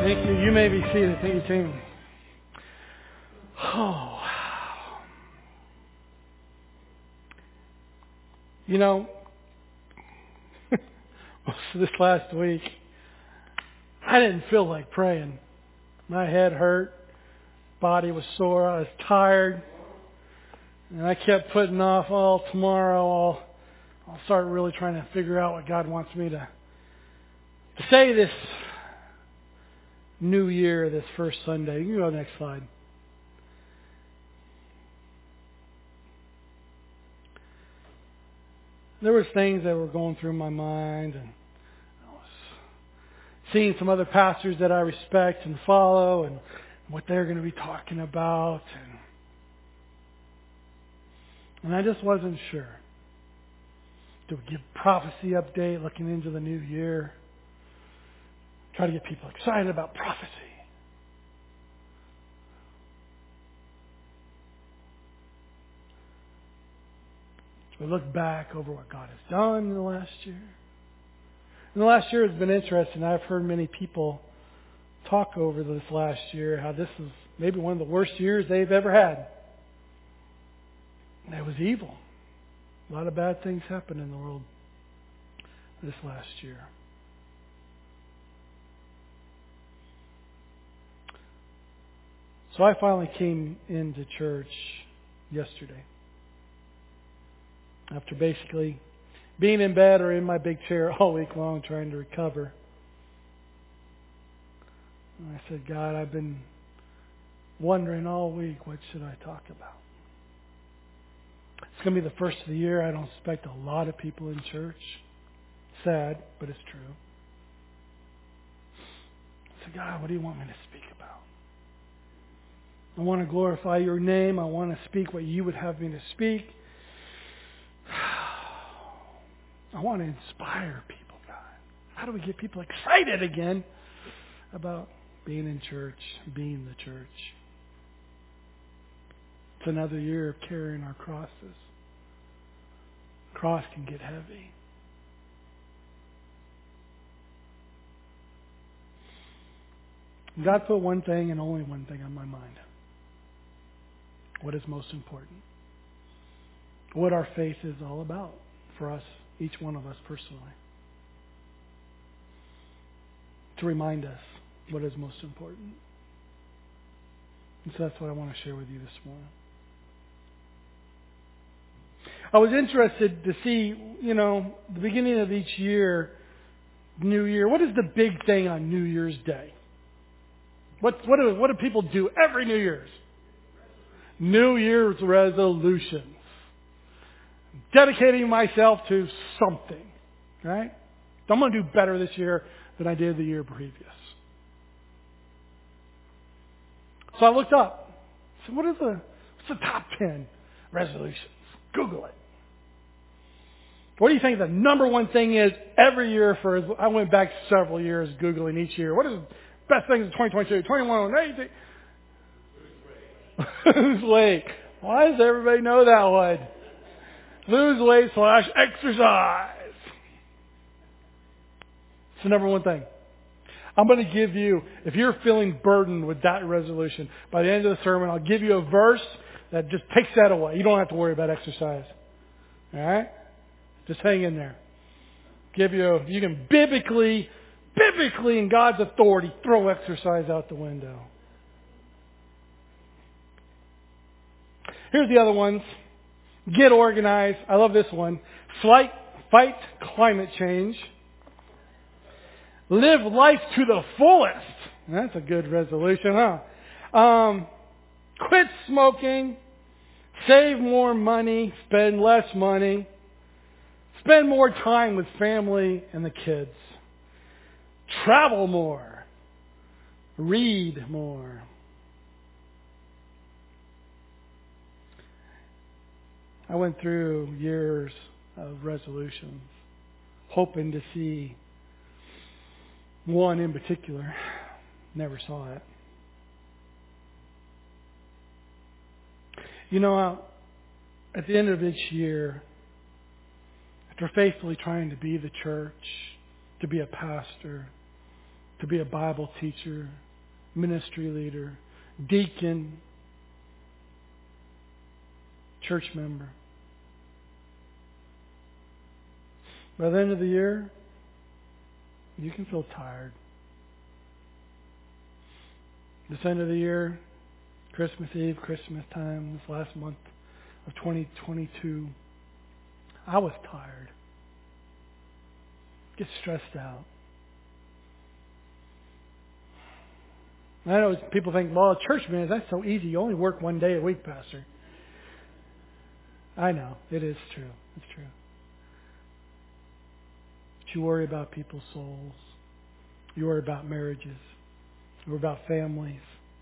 Thank you. You may be seated. Thank you, team. Oh, you know, this last week, I didn't feel like praying. My head hurt, body was sore, I was tired, and I kept putting off, tomorrow I'll start really trying to figure out what God wants me to say this new year, this first Sunday. You can go next slide. There was things that were going through my mind, and I was seeing some other pastors that I respect and follow, and what they're going to be talking about, and I just wasn't sure. Do we give prophecy update looking into the new year? Try to get people excited about prophecy. We look back over what God has done in the last year. And the last year has been interesting. I've heard many people talk over this last year how this is maybe one of the worst years they've ever had. And it was evil. A lot of bad things happened in the world this last year. So I finally came into church yesterday. After basically being in bed or in my big chair all week long trying to recover. And I said, God, I've been wondering all week, what should I talk about? It's going to be the first of the year. I don't expect a lot of people in church. Sad, but it's true. I said, God, what do you want me to speak about? I want to glorify your name. I want to speak what you would have me to speak. I want to inspire people, God. How do we get people excited again about being in church, being the church? It's another year of carrying our crosses. Cross can get heavy. God put one thing and only one thing on my mind. What is most important? What our faith is all about for us, each one of us personally. To remind us what is most important. And so that's what I want to share with you this morning. I was interested to see, the beginning of each year, New Year, what is the big thing on New Year's Day? What do people do every New Year's? New Year's resolutions. Dedicating myself to something, right? I'm going to do better this year than I did the year previous. So I looked up. I said, what's the top 10 resolutions? Google it. What do you think the number one thing is every year I went back several years Googling each year. What is the best things in 2022, 21, 18? Lose weight. Why does everybody know that one? Lose weight / exercise. It's the number one thing. I'm going to give you, if you're feeling burdened with that resolution, by the end of the sermon, I'll give you a verse that just takes that away. You don't have to worry about exercise. All right? Just hang in there. You can biblically, in God's authority, throw exercise out the window. Here's the other ones. Get organized. I love this one. Fight climate change. Live life to the fullest. That's a good resolution, huh? Quit smoking. Save more money. Spend less money. Spend more time with family and the kids. Travel more. Read more. I went through years of resolutions, hoping to see one in particular. Never saw it. At the end of each year, after faithfully trying to be the church, to be a pastor, to be a Bible teacher, ministry leader, deacon, church member. By the end of the year, you can feel tired. This end of the year, Christmas Eve, Christmas time, this last month of 2022, I was tired. Get stressed out. I know people think, well, church man, that's so easy. You only work one day a week, Pastor. I know. It is true. It's true. But you worry about people's souls. You worry about marriages. You worry about families.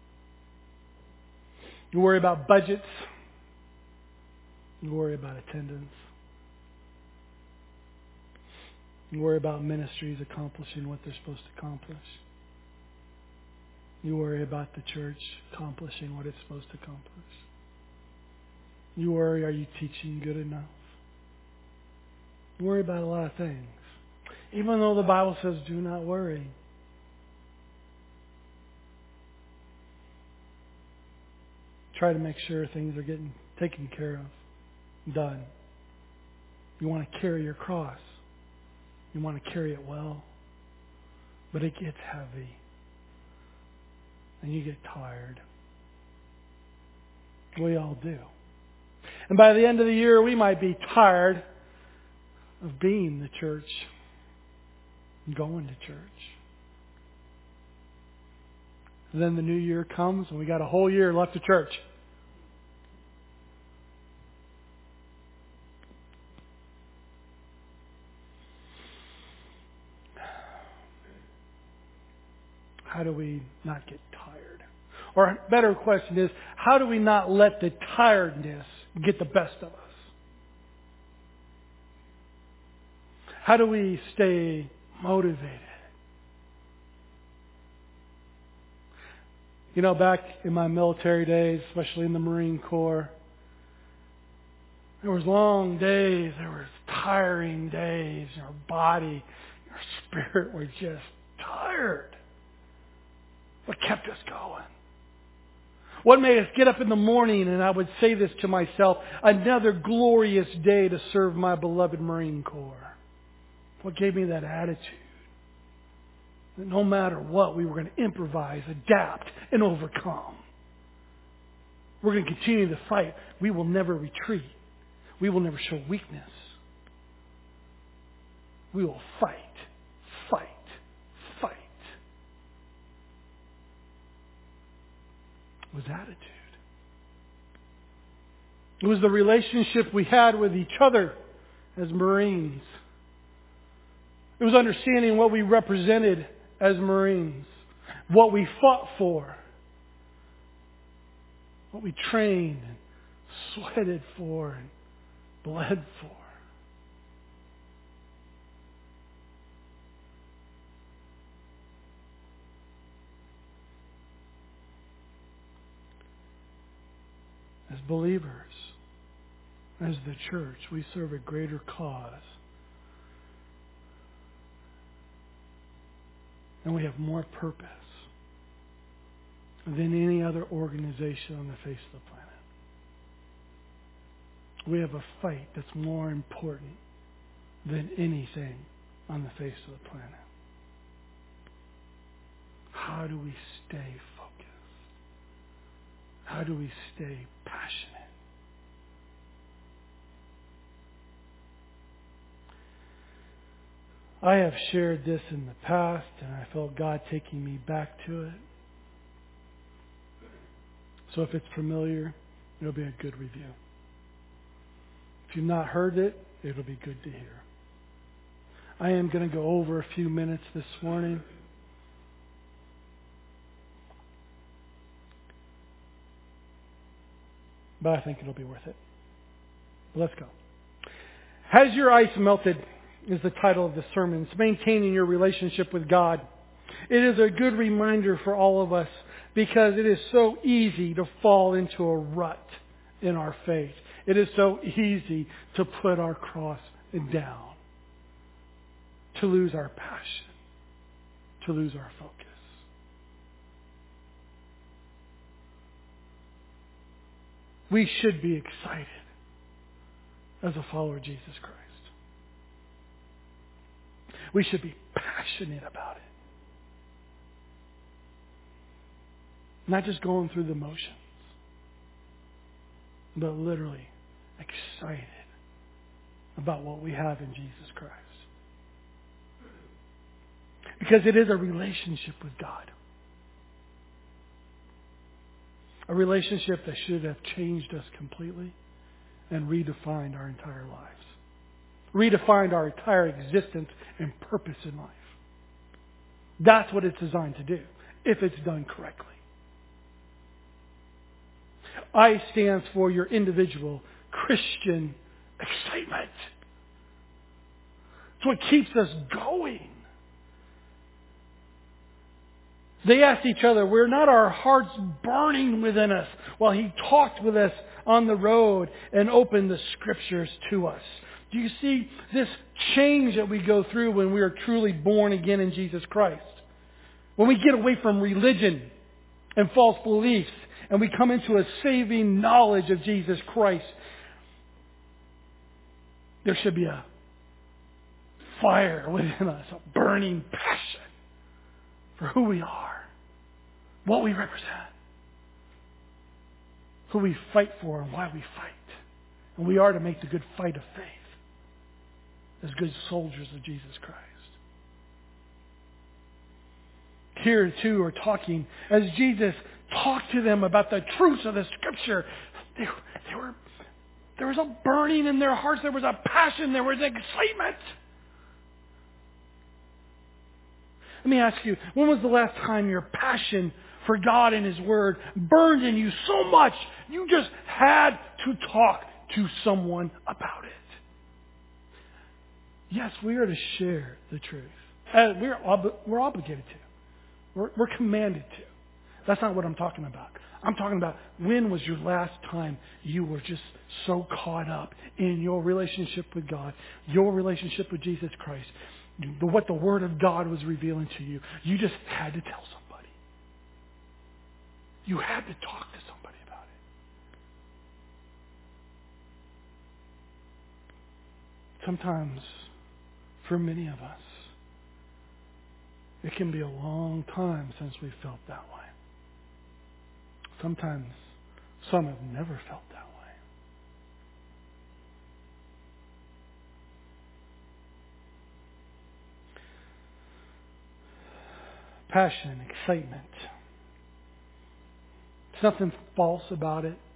You worry about budgets. You worry about attendance. You worry about ministries accomplishing what they're supposed to accomplish. You worry about the church accomplishing what it's supposed to accomplish. You worry, are you teaching good enough? You worry about a lot of things. Even though the Bible says do not worry. Try to make sure things are getting taken care of, done. You want to carry your cross. You want to carry it well. But it gets heavy. And you get tired. We all do. And by the end of the year, we might be tired of being the church, going to church. And then the new year comes and we got a whole year left of church. How do we not get tired? Or a better question is, how do we not let the tiredness get the best of us? How do we stay motivated? You know, back in my military days, especially in the Marine Corps, there was long days, there was tiring days. Our body, our spirit were just tired. What kept us going? What made us get up in the morning, and I would say this to myself, another glorious day to serve my beloved Marine Corps? What gave me that attitude? That no matter what, we were going to improvise, adapt, and overcome. We're going to continue to fight. We will never retreat. We will never show weakness. We will fight, fight, fight. It was attitude. It was the relationship we had with each other as Marines. It was understanding what we represented as Marines, what we fought for, what we trained and sweated for and bled for. As believers, as the church, we serve a greater cause. And we have more purpose than any other organization on the face of the planet. We have a fight that's more important than anything on the face of the planet. How do we stay focused? How do we stay passionate? I have shared this in the past, and I felt God taking me back to it. So if it's familiar, it'll be a good review. If you've not heard it, it'll be good to hear. I am going to go over a few minutes this morning. But I think it'll be worth it. Let's go. Has your ice melted? Is the title of the sermon. It's maintaining your relationship with God. It is a good reminder for all of us because it is so easy to fall into a rut in our faith. It is so easy to put our cross down, to lose our passion, to lose our focus. We should be excited as a follower of Jesus Christ. We should be passionate about it. Not just going through the motions, but literally excited about what we have in Jesus Christ. Because it is a relationship with God. A relationship that should have changed us completely and redefined our entire lives. Redefined our entire existence and purpose in life. That's what it's designed to do, if it's done correctly. I stands for your individual Christian excitement. It's what keeps us going. They asked each other, were not our hearts burning within us while He talked with us on the road and opened the Scriptures to us? Do you see this change that we go through when we are truly born again in Jesus Christ? When we get away from religion and false beliefs and we come into a saving knowledge of Jesus Christ, there should be a fire within us, a burning passion for who we are, what we represent, who we fight for and why we fight. And we are to make the good fight of faith as good soldiers of Jesus Christ. Here too are talking, as Jesus talked to them about the truths of the Scripture, there was a burning in their hearts, there was a passion, there was excitement. Let me ask you, when was the last time your passion for God and His Word burned in you so much you just had to talk to someone about it? Yes, we are to share the truth. We're obligated to. We're commanded to. That's not what I'm talking about. I'm talking about, when was your last time you were just so caught up in your relationship with God, your relationship with Jesus Christ, what the Word of God was revealing to you, you just had to tell somebody. You had to talk to somebody about it. Sometimes, for many of us, it can be a long time since we felt that way. Sometimes, some have never felt that way. Passion, excitement. There's nothing false about it.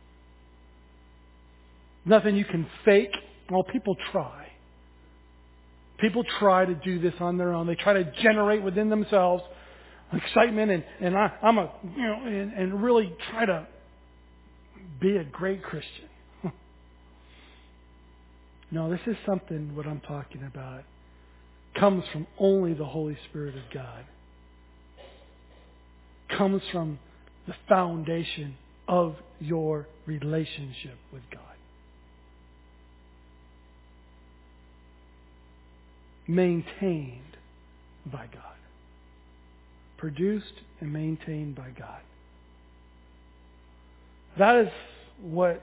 Nothing you can fake. Well, people try. People try to do this on their own. They try to generate within themselves excitement and really try to be a great Christian. No, this is something, what I'm talking about, comes from only the Holy Spirit of God. Comes from the foundation of your relationship with God. Maintained by God. Produced and maintained by God. That is what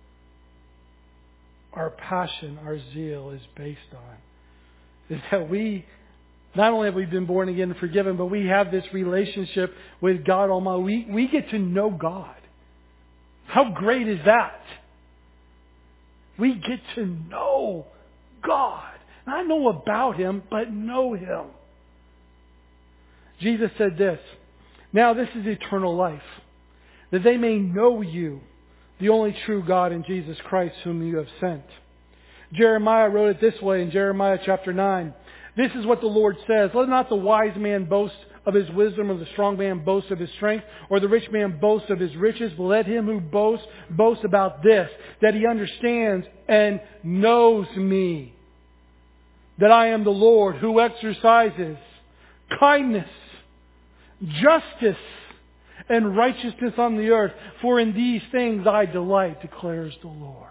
our passion, our zeal is based on. Is that we, not only have we been born again and forgiven, but we have this relationship with God Almighty. We get to know God. How great is that? We get to know God. Not know about Him, but know Him. Jesus said this, "Now this is eternal life, that they may know you, the only true God, and Jesus Christ whom you have sent." Jeremiah wrote it this way in Jeremiah chapter 9. "This is what the Lord says, let not the wise man boast of his wisdom, or the strong man boast of his strength, or the rich man boast of his riches, but let him who boasts, boast about this, that he understands and knows me, that I am the Lord who exercises kindness, justice, and righteousness on the earth. For in these things I delight, declares the Lord,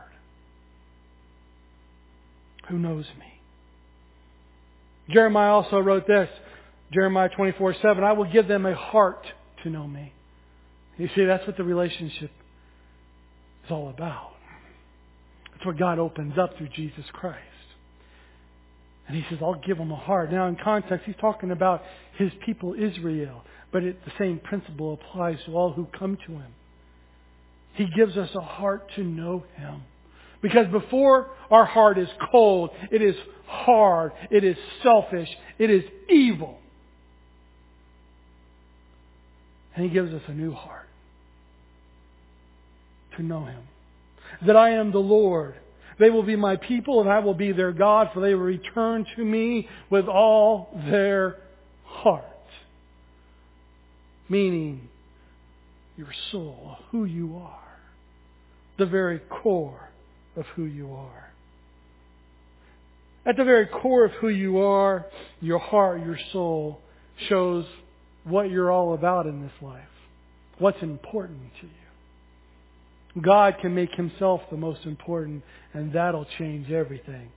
who knows me." Jeremiah also wrote this, Jeremiah 24:7, I will give them a heart to know me. You see, that's what the relationship is all about. That's what God opens up through Jesus Christ. And He says, I'll give them a heart. Now, in context, He's talking about His people Israel. But the same principle applies to all who come to Him. He gives us a heart to know Him. Because before our heart is cold, it is hard, it is selfish, it is evil. And He gives us a new heart to know Him. That I am the Lord. They will be my people and I will be their God, for they will return to me with all their heart. Meaning your soul, who you are. The very core of who you are. At the very core of who you are, your heart, your soul, shows what you're all about in this life. What's important to you. God can make Himself the most important, and that'll change everything.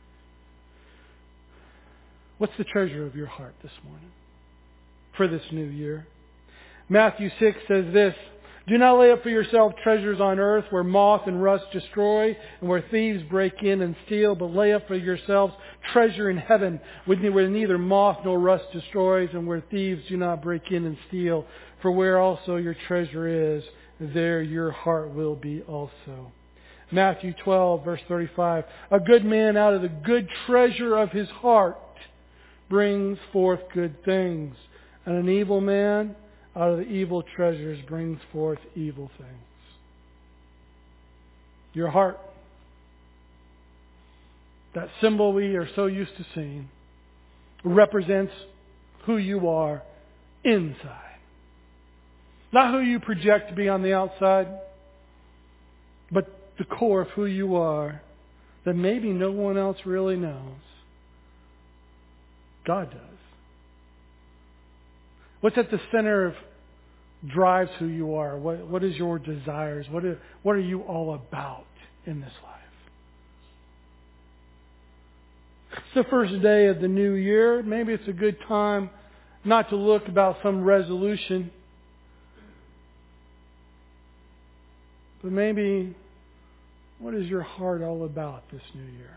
What's the treasure of your heart this morning? For this new year? Matthew 6 says this, do not lay up for yourself treasures on earth where moth and rust destroy and where thieves break in and steal, but lay up for yourselves treasure in heaven where neither moth nor rust destroys and where thieves do not break in and steal. For where also your treasure is, there your heart will be also. Matthew 12, verse 35. A good man out of the good treasure of his heart brings forth good things, and an evil man out of the evil treasures brings forth evil things. Your heart, that symbol we are so used to seeing, represents who you are inside. Not who you project to be on the outside, but the core of who you are that maybe no one else really knows. God does. What's at the center of drives who you are? What is your desires? What are you all about in this life? It's the first day of the new year. Maybe it's a good time not to look about some resolution, but maybe what is your heart all about this new year?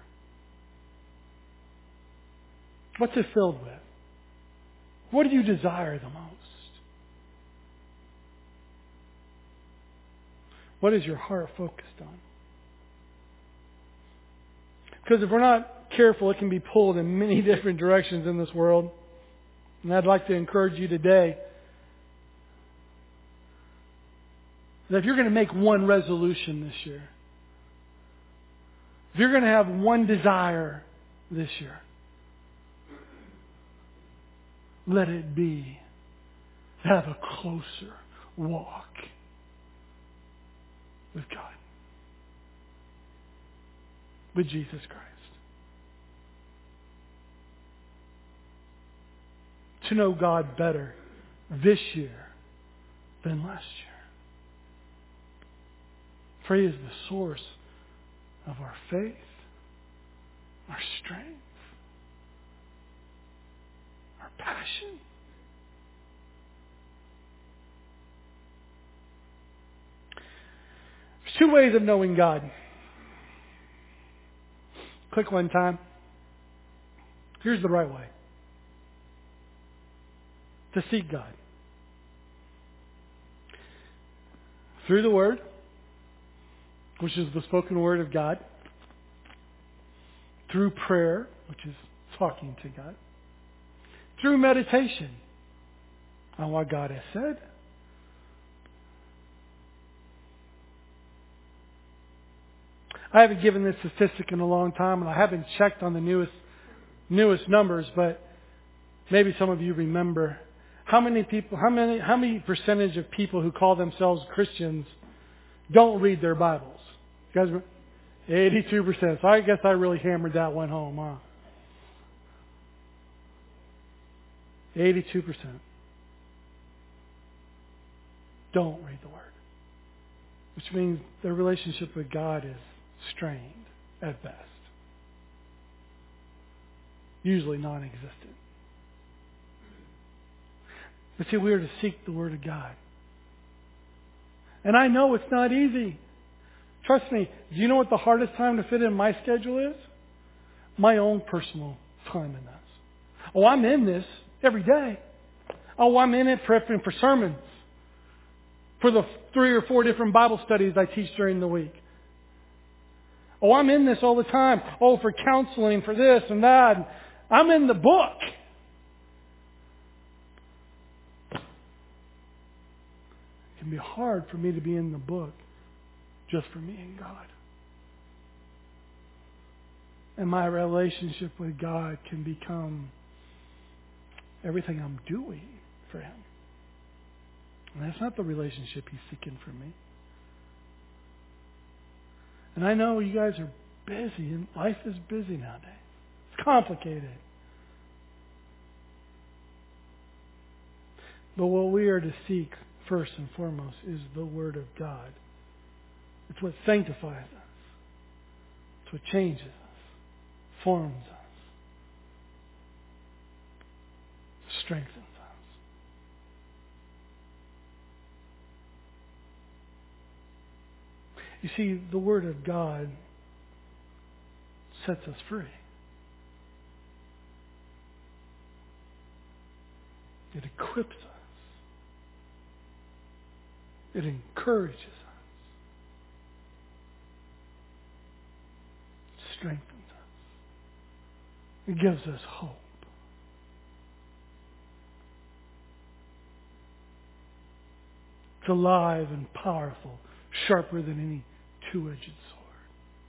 What's it filled with? What do you desire the most? What is your heart focused on? Because if we're not careful, it can be pulled in many different directions in this world. And I'd like to encourage you today that if you're going to make one resolution this year, if you're going to have one desire this year, let it be to have a closer walk with God, with Jesus Christ. To know God better this year than last year. For He is the source of our faith, our strength, our passion. There's two ways of knowing God. Click one time. Here's the right way. To seek God. Through the Word, which is the spoken Word of God. Through prayer, which is talking to God. Through meditation on what God has said. I haven't given this statistic in a long time, and I haven't checked on the newest numbers, but maybe some of you remember. How many percentage of people who call themselves Christians don't read their Bibles? You guys, 82%. So I guess I really hammered that one home, huh? 82% don't read the Word. Which means their relationship with God is strained at best. Usually non-existent. But see, we are to seek the Word of God. And I know it's not easy. Trust me, do you know what the hardest time to fit in my schedule is? My own personal time in this. Oh, I'm in this every day. Oh, I'm in it prepping for sermons. For the 3 or 4 different Bible studies I teach during the week. Oh, I'm in this all the time. Oh, for counseling, for this and that. I'm in the book. It can be hard for me to be in the book just for me and God. And my relationship with God can become everything I'm doing for Him. And that's not the relationship He's seeking from me. And I know you guys are busy, and life is busy nowadays. It's complicated. But what we are to seek first and foremost is the Word of God. It's what sanctifies us. It's what changes us, forms us, strengthens us. You see, the Word of God sets us free. It equips us. It encourages us. It strengthens us. It gives us hope. It's alive and powerful, sharper than any two-edged sword.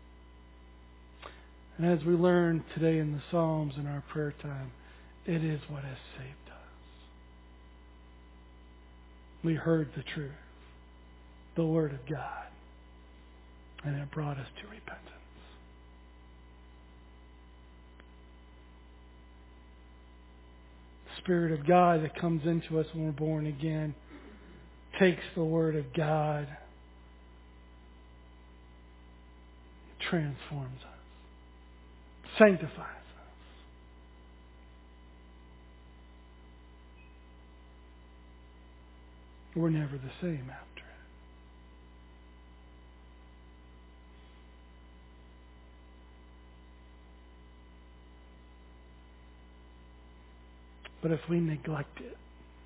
And as we learn today in the Psalms in our prayer time, it is what has saved us. We heard the truth, the Word of God, and it brought us to repentance. The Spirit of God that comes into us when we're born again takes the Word of God, transforms us, sanctifies us. We're never the same after it. But if we neglect it,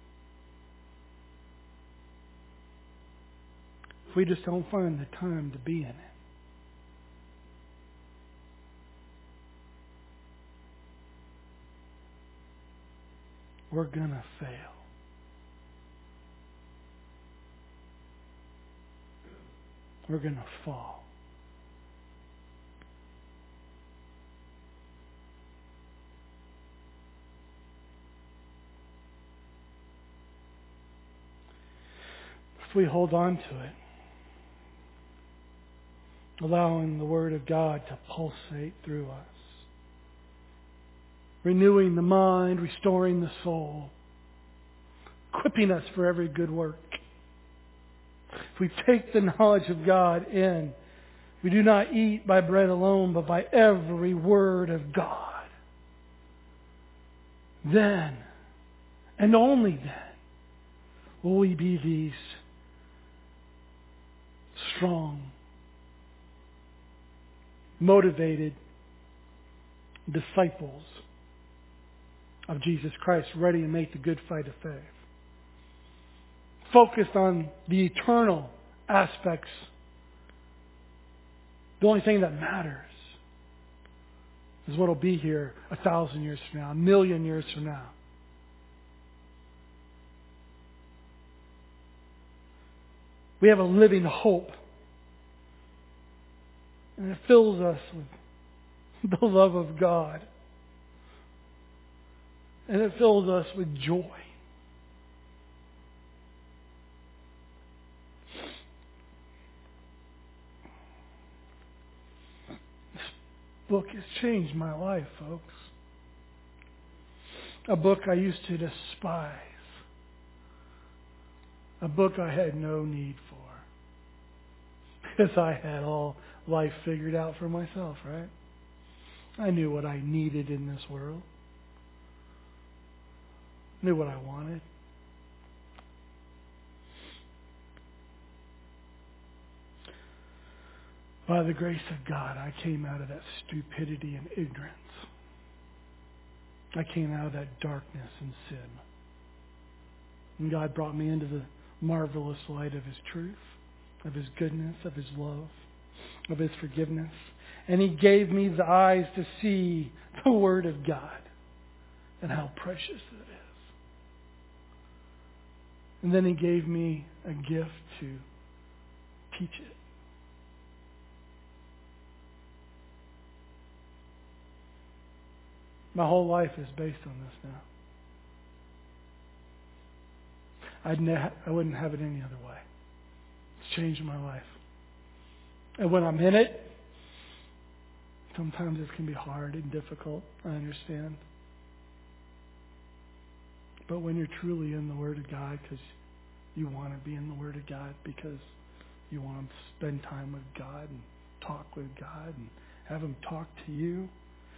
if we just don't find the time to be in it, we're going to fail. We're going to fall. If we hold on to it, allowing the Word of God to pulsate through us, renewing the mind, restoring the soul, equipping us for every good work. If we take the knowledge of God in, we do not eat by bread alone, but by every word of God. Then, and only then, will we be these strong, motivated disciples of Jesus Christ, ready to make the good fight of faith. Focused on the eternal aspects. The only thing that matters is what will be here 1,000 years from now, 1,000,000 years from now. We have a living hope. And it fills us with the love of God. And it fills us with joy. This book has changed my life, folks. A book I used to despise. A book I had no need for. Because I had all life figured out for myself, right? I knew what I needed in this world. Knew what I wanted. By the grace of God, I came out of that stupidity and ignorance. I came out of that darkness and sin. And God brought me into the marvelous light of His truth, of His goodness, of His love, of His forgiveness. And He gave me the eyes to see the Word of God and how precious it is. And then He gave me a gift to teach it. My whole life is based on this now. I wouldn't have it any other way. It's changed my life. And when I'm in it, sometimes it can be hard and difficult. I understand. But when you're truly in the Word of God, because you want to be in the Word of God, because you want to spend time with God and talk with God and have Him talk to you,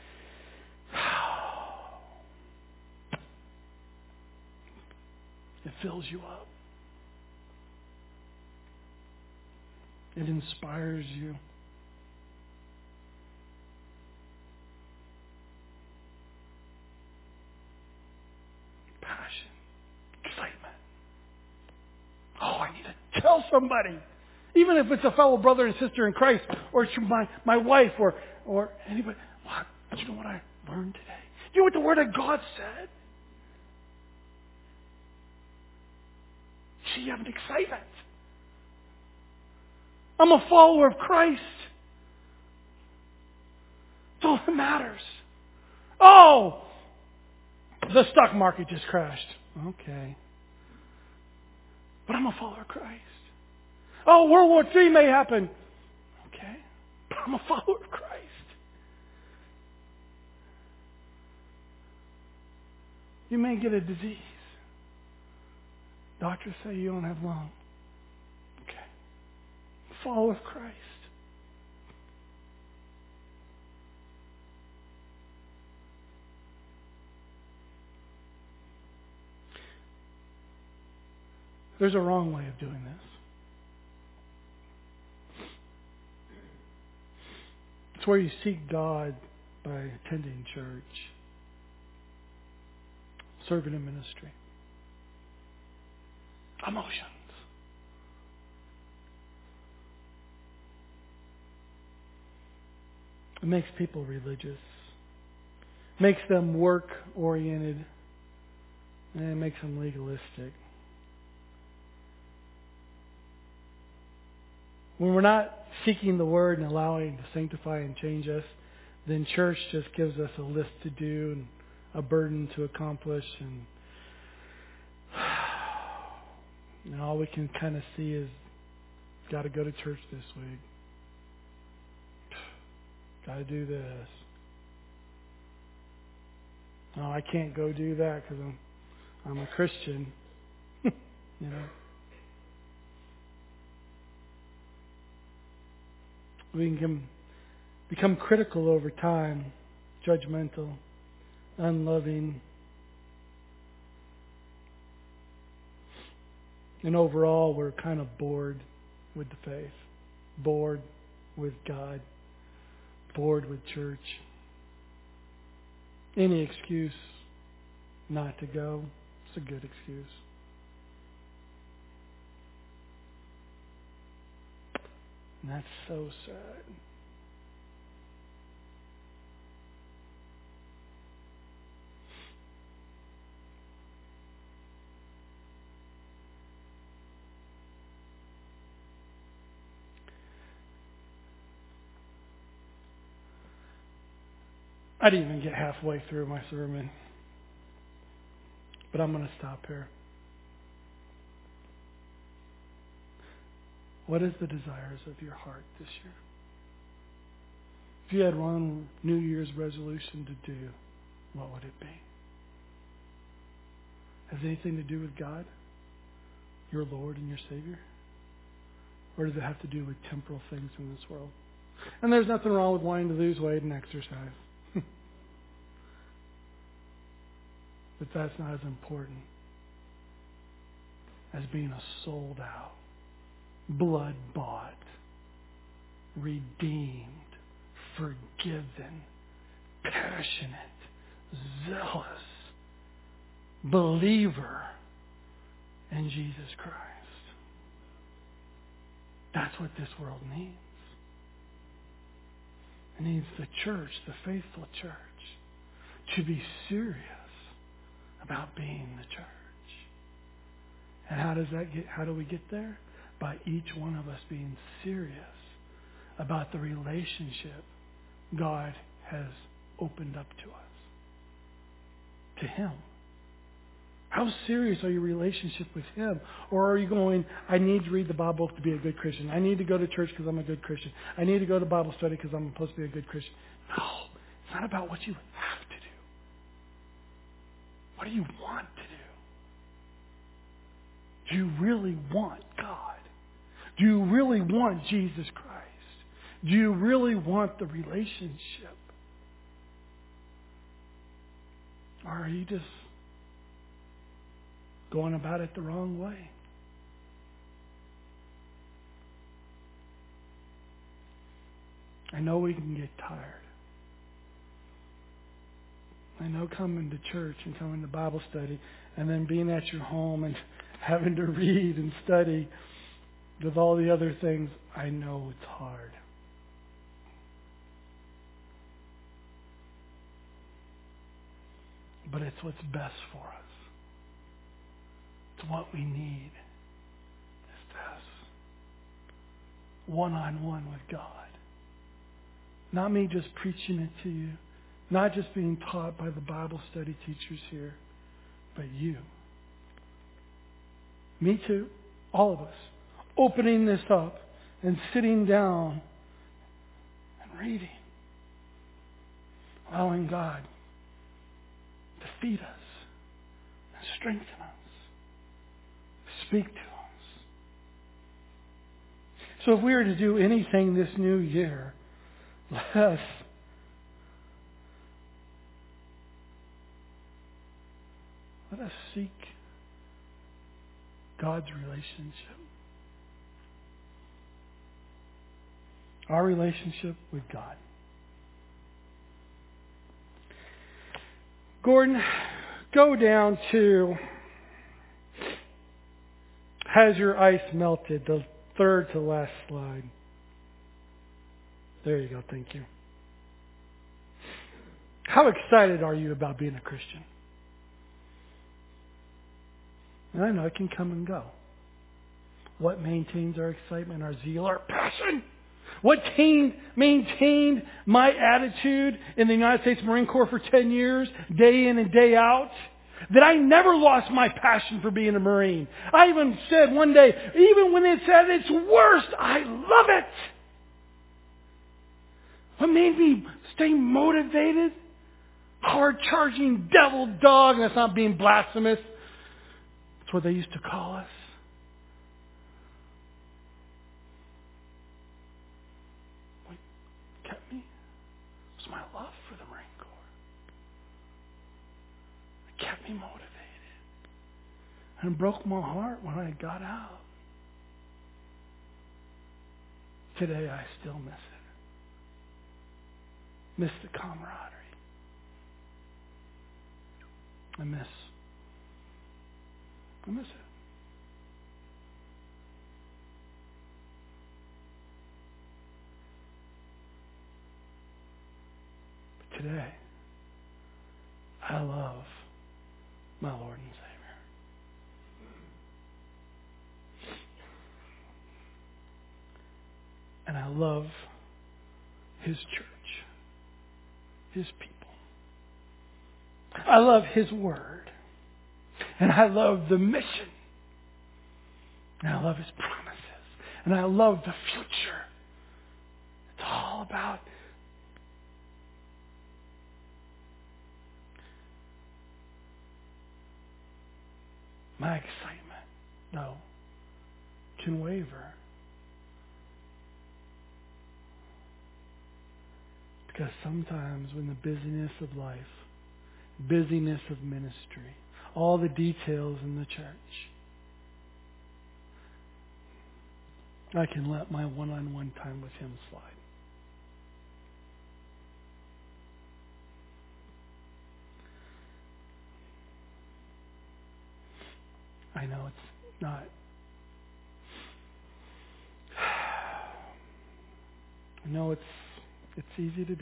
it fills you up. It inspires you. Passion. Excitement. Oh, I need to tell somebody. Even if it's a fellow brother and sister in Christ, or it's my wife, or anybody. What? You know what I learned today? You know what the Word of God said? See, you have an excitement. I'm a follower of Christ. That's all that matters. Oh, the stock market just crashed. Okay. But I'm a follower of Christ. Oh, World War III may happen. Okay. But I'm a follower of Christ. You may get a disease. Doctors say you don't have long. Okay. Follower of Christ. There's a wrong way of doing this. It's where you seek God by attending church, serving in ministry. Emotions. It makes people religious. Makes them work-oriented. And it makes them legalistic. When we're not seeking the Word and allowing it to sanctify and change us, then church just gives us a list to do and a burden to accomplish, and all we can kind of see is, got to go to church this week. Got to do this. No, I can't go do that because I'm a Christian. You know. We can become critical over time, judgmental, unloving, and overall we're kind of bored with the faith, bored with God, bored with church. Any excuse not to go, it's a good excuse. And that's so sad. I didn't even get halfway through my sermon. But I'm going to stop here. What is the desires of your heart this year? If you had one New Year's resolution to do, what would it be? Has it anything to do with God, your Lord and your Savior? Or does it have to do with temporal things in this world? And there's nothing wrong with wanting to lose weight and exercise. But that's not as important as being a sold out, blood bought, redeemed, forgiven, passionate, zealous believer in Jesus Christ. That's what this world needs. It needs the church, the faithful church, to be serious about being the church. And how do we get there? By each one of us being serious about the relationship God has opened up to us, to Him. How serious are your relationship with Him? Or are you going, I need to read the Bible to be a good Christian. I need to go to church because I'm a good Christian. I need to go to Bible study because I'm supposed to be a good Christian. No, it's not about what you have to do. What do you want to do? Do you really want God? Do you really want Jesus Christ? Do you really want the relationship? Or are you just going about it the wrong way? I know we can get tired. I know coming to church and coming to Bible study and then being at your home and having to read and study with all the other things, I know it's hard. But it's what's best for us. It's what we need. It's this. One-on-one with God. Not me just preaching it to you. Not just being taught by the Bible study teachers here. But you. Me too. All of us. Opening this up and sitting down and reading. Allowing God to feed us and strengthen us. Speak to us. So if we were to do anything this new year, let us seek God's relationship. Our relationship with God. Gordon, go down to has your ice melted? The third to last slide. There you go. Thank you. How excited are you about being a Christian? And I know it can come and go. What maintains our excitement, our zeal, our passion? What maintained my attitude in the United States Marine Corps for 10 years, day in and day out? That I never lost my passion for being a Marine. I even said one day, even when it's at its worst, I love it. What made me stay motivated? Hard-charging devil dog. And that's not being blasphemous. That's what they used to call us. What kept me was my love for the Marine Corps. It kept me motivated. And it broke my heart when I got out. Today I still miss it. Miss the camaraderie. I miss it. But today, I love my Lord and Savior. And I love His church, His people. I love His Word. And I love the mission. And I love His promises. And I love the future. It's all about my excitement, though, can waver. Because sometimes when the busyness of life, busyness of ministry, all the details in the church, I can let my one-on-one time with Him slide. I know it's not. I know it's easy to do.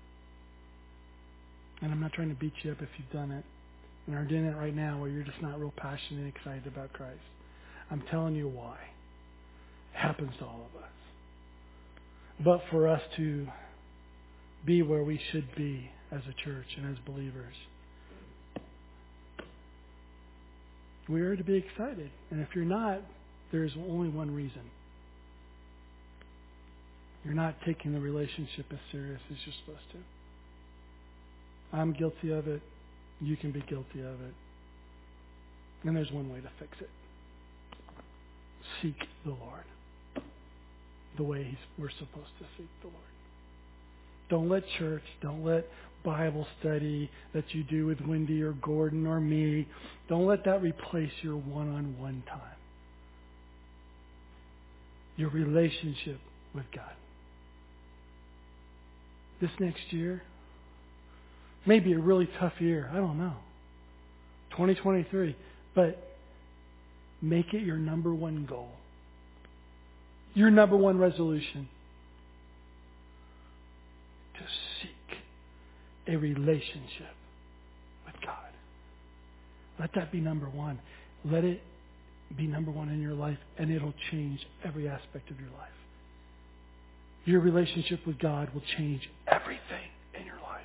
And I'm not trying to beat you up if you've done it and are doing it right now where you're just not real passionate and excited about Christ. I'm telling you why. It happens to all of us. But for us to be where we should be as a church and as believers, we are to be excited. And if you're not, there's only one reason. You're not taking the relationship as serious as you're supposed to. I'm guilty of it. You can be guilty of it. And there's one way to fix it. Seek the Lord the way we're supposed to seek the Lord. Don't let church, don't let Bible study that you do with Wendy or Gordon or me, don't let that replace your one-on-one time. Your relationship with God. This next year may be a really tough year. I don't know. 2023. But make it your number one goal. Your number one resolution. To seek a relationship with God. Let that be number one. Let it be number one in your life, and it'll change every aspect of your life. Your relationship with God will change everything in your life.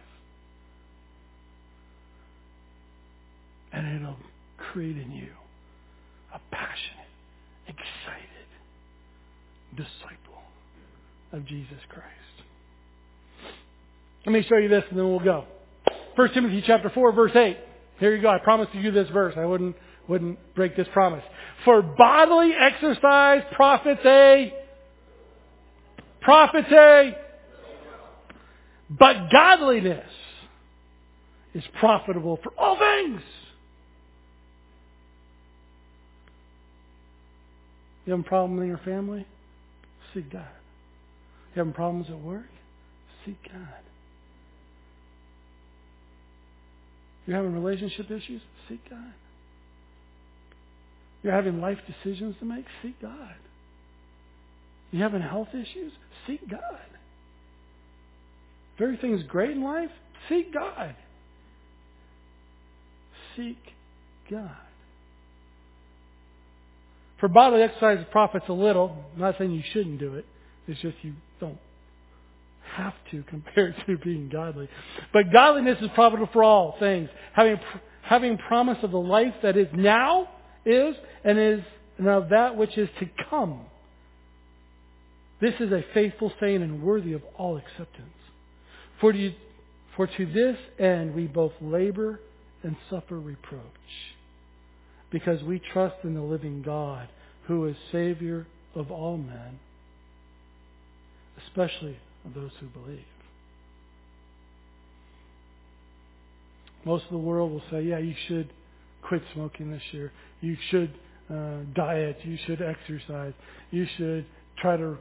And it'll create in you a passionate, excited disciple of Jesus Christ. Let me show you this and then we'll go. 1 Timothy chapter 4, verse 8. Here you go. I promised you this verse. I wouldn't break this promise. For bodily exercise profits but godliness is profitable for all things. You having problems in your family? Seek God. You having problems at work? Seek God. You're having relationship issues? Seek God. You're having life decisions to make? Seek God. You having health issues? Seek God. If everything's great in life, seek God. Seek God. For bodily exercise profits a little. I'm not saying you shouldn't do it. It's just you don't have to compared to being godly. But godliness is profitable for all things. Having promise of the life that is now and of that which is to come. This is a faithful saying and worthy of all acceptance. For to this end we both labor and suffer reproach, because we trust in the living God, who is Savior of all men, especially of those who believe. Most of the world will say, yeah, you should quit smoking this year. You should diet. You should exercise. You should try to...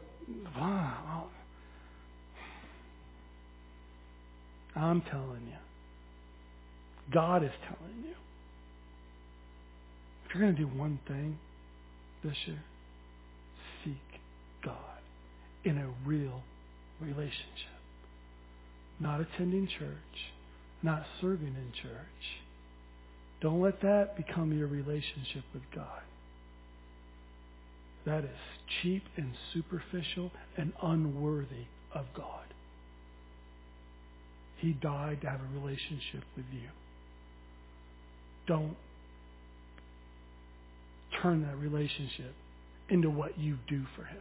I'm telling you. God is telling you. If you're going to do one thing this year, seek God in a real relationship. Not attending church, not serving in church. Don't let that become your relationship with God. That is cheap and superficial and unworthy of God. He died to have a relationship with you. Don't turn that relationship into what you do for Him.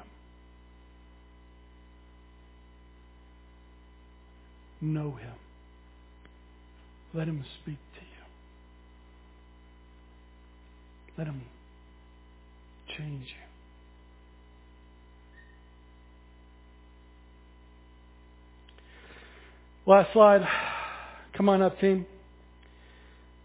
Know Him. Let Him speak to you. Let Him change you. Last slide. Come on up, team.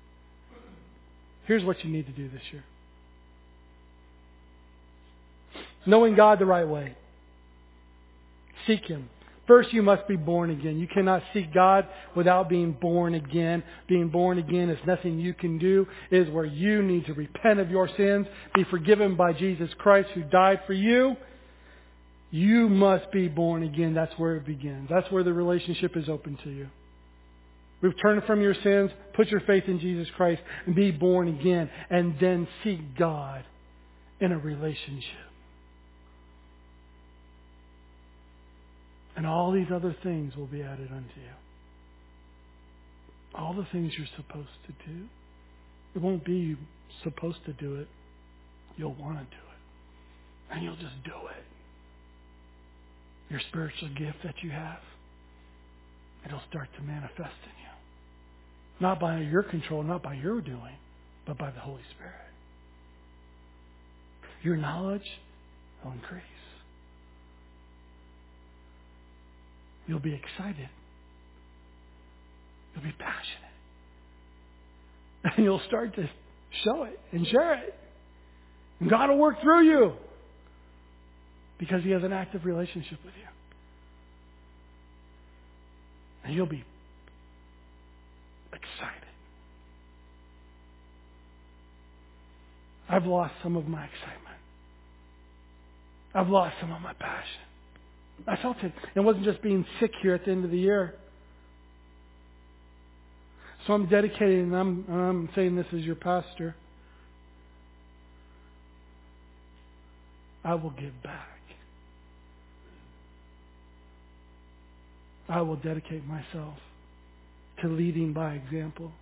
Here's what you need to do this year. Knowing God the right way. Seek Him. First, you must be born again. You cannot seek God without being born again. Being born again is nothing you can do. It is where you need to repent of your sins, be forgiven by Jesus Christ who died for you. You must be born again. That's where it begins. That's where the relationship is open to you. Return from your sins, put your faith in Jesus Christ, and be born again. And then seek God in a relationship. And all these other things will be added unto you. All the things you're supposed to do. It won't be you supposed to do it. You'll want to do it. And you'll just do it. Your spiritual gift that you have, it'll start to manifest in you. Not by your control, not by your doing, but by the Holy Spirit. Your knowledge will increase. You'll be excited. You'll be passionate. And you'll start to show it and share it. And God will work through you. Because He has an active relationship with you. And you'll be excited. I've lost some of my excitement. I've lost some of my passion. I felt it. It wasn't just being sick here at the end of the year. So I'm dedicating, and I'm saying this as your pastor. I will give back. I will dedicate myself to leading by example.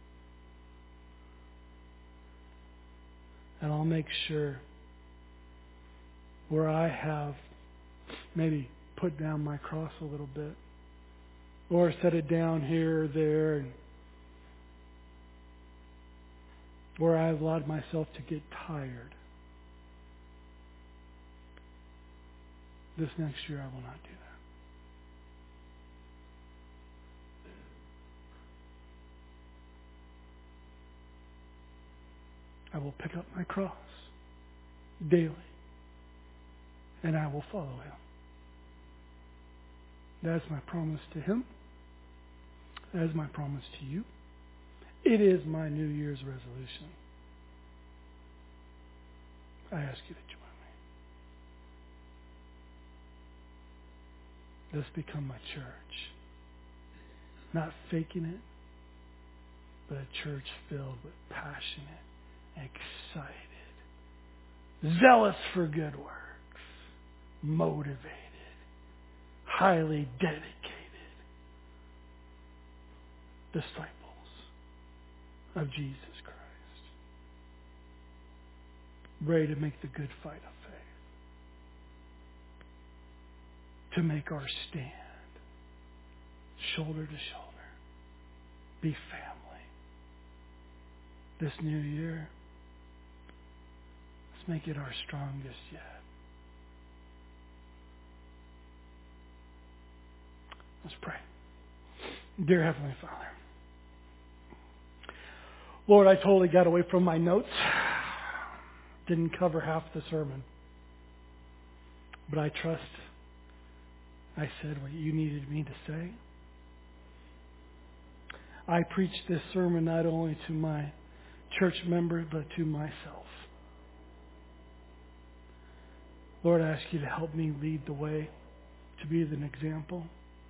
And I'll make sure where I have maybe put down my cross a little bit, or set it down here or there, and where I've allowed myself to get tired. This next year I will not do that. I will pick up my cross daily, and I will follow Him. That is my promise to Him. That is my promise to you. It is my New Year's resolution. I ask you to join me. Let's become a church. Not faking it, but a church filled with passionate, excited, zealous for good works, motivated, highly dedicated disciples of Jesus Christ, ready to make the good fight of faith, to make our stand shoulder to shoulder, be family. This new year, let's make it our strongest yet. Let's pray. Dear Heavenly Father, Lord, I totally got away from my notes. Didn't cover half the sermon. But I trust I said what you needed me to say. I preached this sermon not only to my church member, but to myself. Lord, I ask you to help me lead the way, to be an example.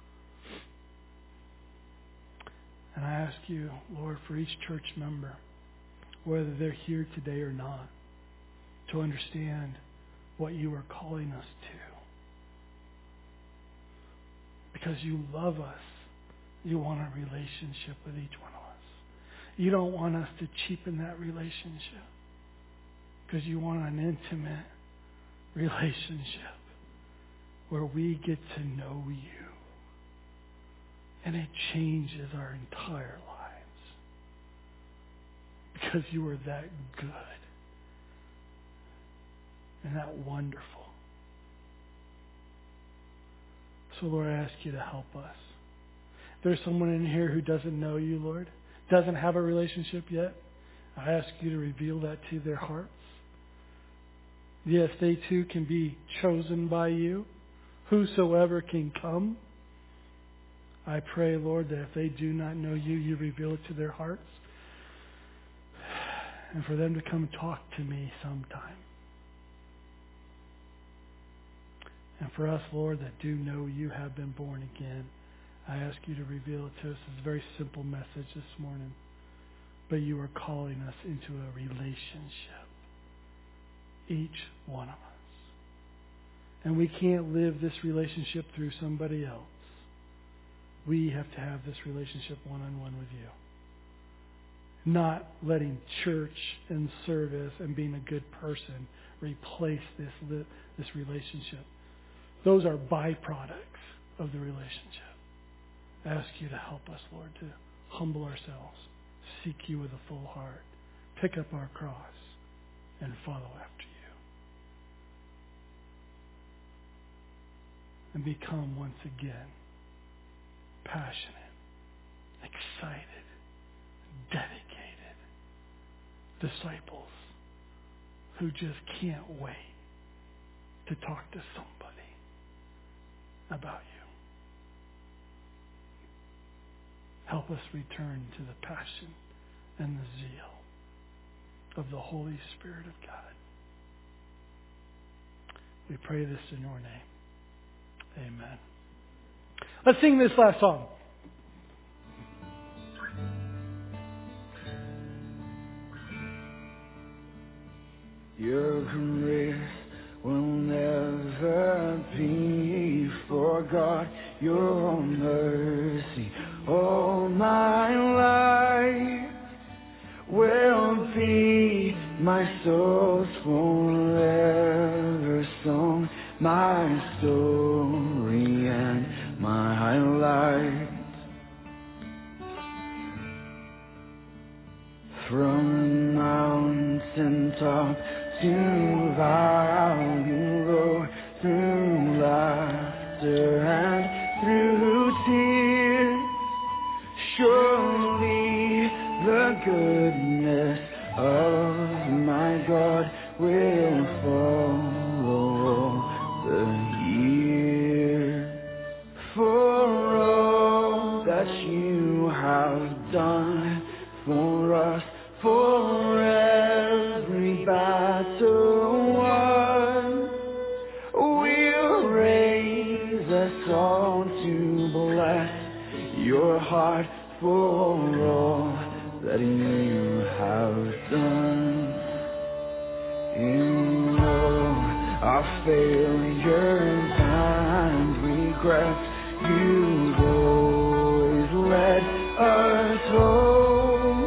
And I ask you, Lord, for each church member, whether they're here today or not, to understand what you are calling us to. Because you love us. You want a relationship with each one of us. You don't want us to cheapen that relationship. Because you want an intimate relationship where we get to know you. And it changes our entire lives. Because you are that good. And that wonderful. So Lord, I ask you to help us. If there's someone in here who doesn't know you, Lord, doesn't have a relationship yet, I ask you to reveal that to their hearts. Yes, they too can be chosen by you. Whosoever can come. I pray, Lord, that if they do not know you, you reveal it to their hearts. And for them to come talk to me sometime. And for us, Lord, that do know you have been born again, I ask you to reveal it to us. It's a very simple message this morning. But you are calling us into a relationship. Each one of us. And we can't live this relationship through somebody else. We have to have this relationship one-on-one with you. Not letting church and service and being a good person replace this relationship. Those are byproducts of the relationship. I ask you to help us, Lord, to humble ourselves, seek you with a full heart, pick up our cross, and follow after you. And become once again passionate, excited, dedicated disciples who just can't wait to talk to somebody about you. Help us return to the passion and the zeal of the Holy Spirit of God. We pray this in your name. Amen. Let's sing this last song. Your grace will never be forgot. Your mercy all my life will be my soul's forever song, my story and my highlight. From mountain top to valley low, through laughter and through tears, surely the goodness of my God will follow all the years. For all that you have done for us, for every battle won, we'll raise a song to bless your heart for all that you have done. In all our failures and regrets, you've always led us home.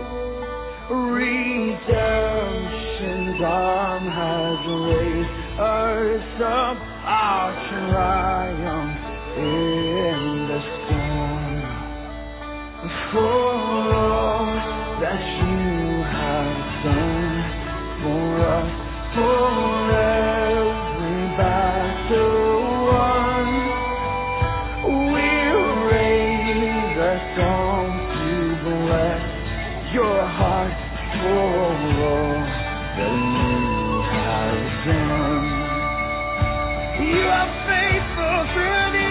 Redemption's arm has raised us up, our triumph in the storm. For all that you have done for us, for every battle won, we'll raise a song to bless your heart for all that you have done. You are faithful through the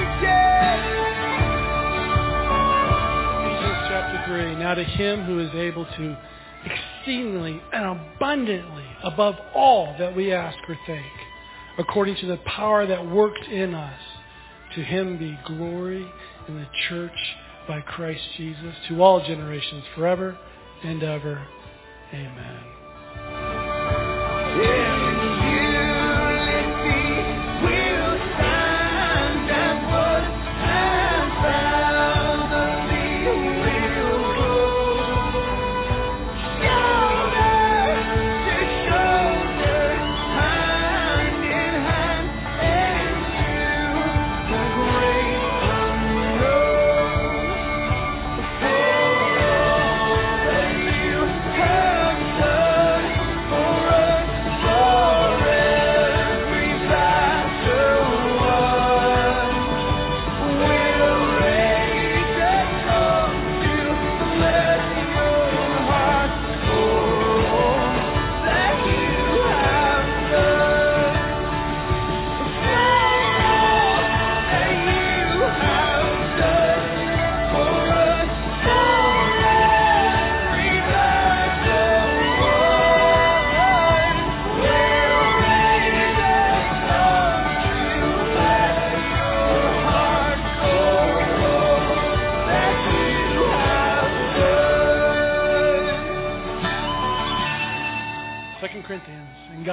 ages. Ephesians chapter 3. Now to him who is able to exceedingly and abundantly above all that we ask or think, according to the power that works in us, to him be glory in the church by Christ Jesus, to all generations, forever and ever. Amen.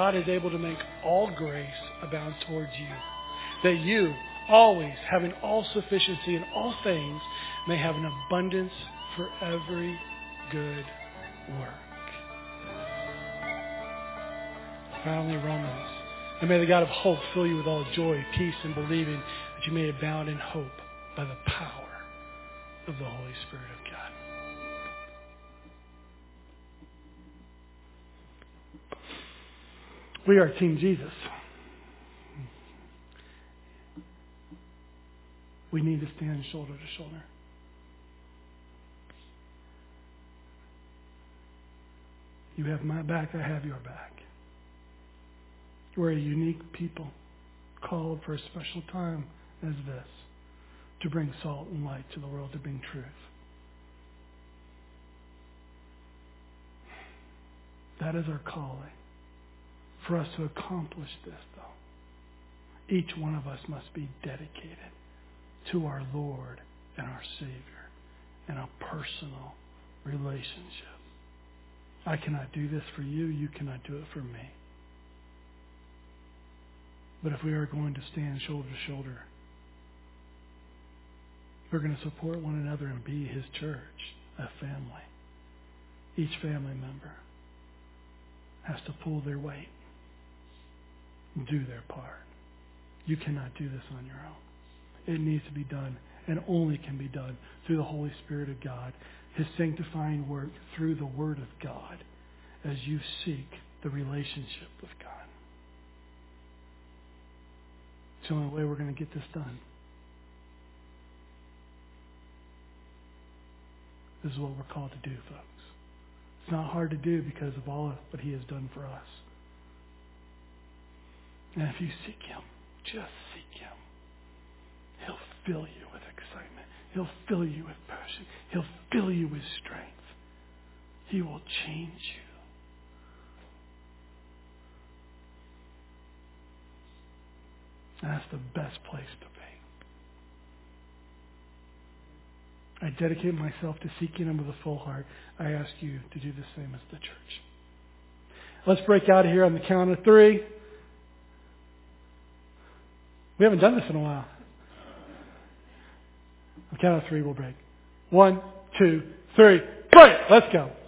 God is able to make all grace abound towards you, that you, always having all sufficiency in all things, may have an abundance for every good work. Finally, Romans. And may the God of hope fill you with all joy, peace, and believing, that you may abound in hope by the power of the Holy Spirit of God. We are Team Jesus. We need to stand shoulder to shoulder. You have my back, I have your back. We're a unique people, called for a special time as this, to bring salt and light to the world, to bring truth. That is our calling. For us to accomplish this, though, each one of us must be dedicated to our Lord and our Savior in a personal relationship. I cannot do this for you. You cannot do it for me. But if we are going to stand shoulder to shoulder, we're going to support one another and be His church, a family. Each family member has to pull their weight, do their part. You cannot do this on your own. It needs to be done, and only can be done through the Holy Spirit of God, His sanctifying work through the Word of God, as you seek the relationship with God. It's the only way we're going to get this done. This is what we're called to do, folks. It's not hard to do because of all of what He has done for us. And if you seek Him, just seek Him, He'll fill you with excitement. He'll fill you with passion. He'll fill you with strength. He will change you. And that's the best place to be. I dedicate myself to seeking Him with a full heart. I ask you to do the same as the church. Let's break out of here on the count of 3. We haven't done this in a while. On the count of 3, we'll break. 1, 2, 3. Break! Let's go.